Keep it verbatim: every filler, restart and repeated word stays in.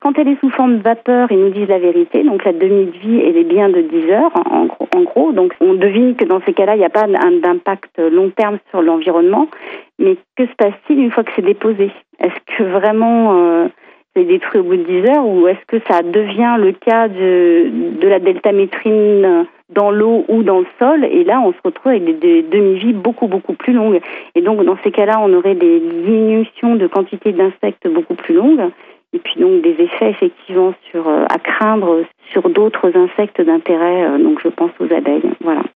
quand elle est sous forme de vapeur, ils nous disent la vérité. Donc la demi-vie, elle est bien de dix heures, en gros. En gros. Donc on devine que dans ces cas-là, il n'y a pas d'impact long terme sur l'environnement. Mais que se passe-t-il une fois que c'est déposé? Est-ce que vraiment euh, c'est détruit au bout de dix heures, ou est-ce que ça devient le cas de, de la deltamétrine dans l'eau ou dans le sol, et là on se retrouve avec des, des demi-vies beaucoup beaucoup plus longues. Et donc dans ces cas-là, on aurait des diminutions de quantité d'insectes beaucoup plus longues, et puis donc des effets effectivement sur, euh, à craindre sur d'autres insectes d'intérêt, euh, donc je pense aux abeilles. Voilà.